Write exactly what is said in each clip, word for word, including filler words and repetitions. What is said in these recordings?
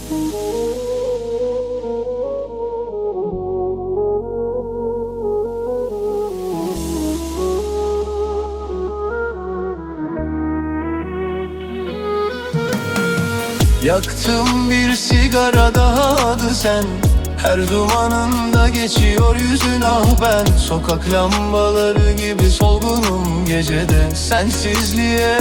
Yaktım bir sigara daha adı sen. Her dumanında geçiyor yüzün ah ben. Sokak lambaları gibi solgunum gecede. Sensizliğe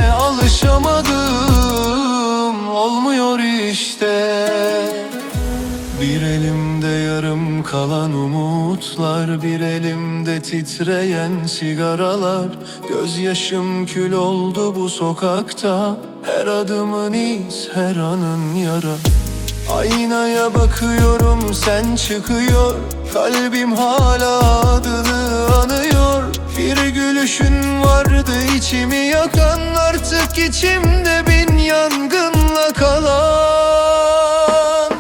alışamadım, olmuyor işte. Bir elimde yarım kalan umutlar, bir elimde titreyen sigaralar. Gözyaşım kül oldu bu sokakta. Her adımın iz, her anın yara. Aynaya bakıyorum sen çıkıyor. Kalbim hala adını anıyor. Bir gülüşün vardı içimi yakan. Artık içimde bin yangınla kalan.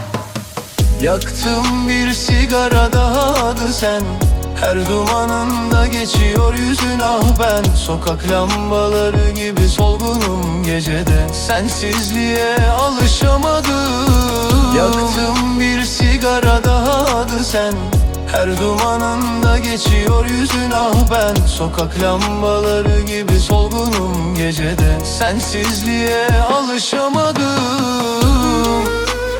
Yaktım bir sigara daha adı sen. Her dumanında geçiyor yüzün ah ben. Sokak lambaları gibi solgunum gecede. Sensizliğe alışamadım. Yaktım bir sigara daha adı sen. Her dumanında geçiyor yüzün ah ben. Sokak lambaları gibi solgunum gecede. Sensizliğe alışamadım.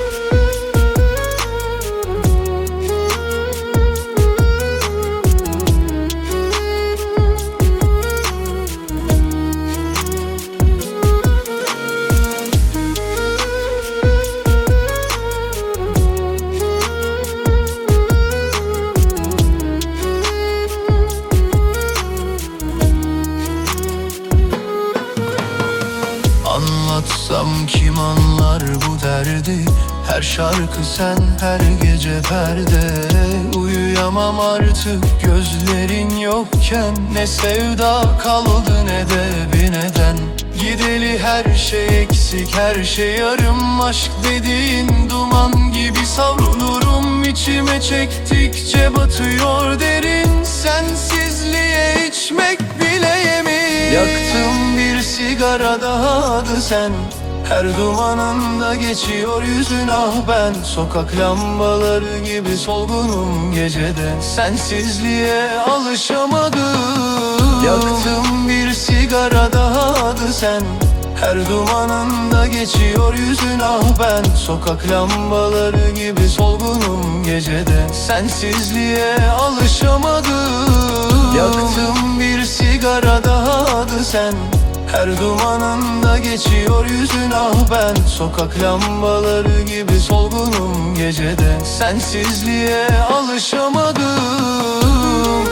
Anlatsam kim anlar bu derdi? Her şarkı sen, her gece perde. Uyuyamam artık gözlerin yokken. Ne sevda kaldı ne de bir neden. Gideli her şey eksik, her şey yarım. Aşk dediğin duman gibi savrunurum. İçime çektikçe batıyor derin. Sensizliğe içmek bile yemin. Yaktım bir sigara daha adı sen. Her dumanında geçiyor yüzün ah ben. Sokak lambaları gibi solgunum gecede. Sensizliğe alışamadım. Yaktım bir sigara daha adı sen. Her dumanında geçiyor yüzün ah ben. Sokak lambaları gibi solgunum gecede. Sensizliğe alışamadım. Yaktım bir sigara daha adı sen. Her dumanında geçiyor yüzün ah ben. Sokak lambaları gibi solgunum gecede. Sensizliğe alışamadım.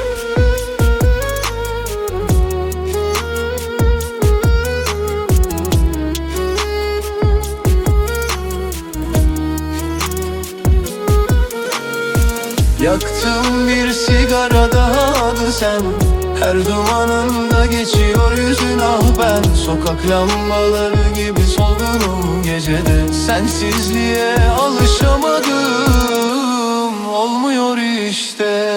Yaktım bir sigara daha adı sen. Her dumanında geçiyor yüzün ah ben. Sokak lambaları gibi solgunum gecede. Sensizliğe alışamadım, olmuyor işte.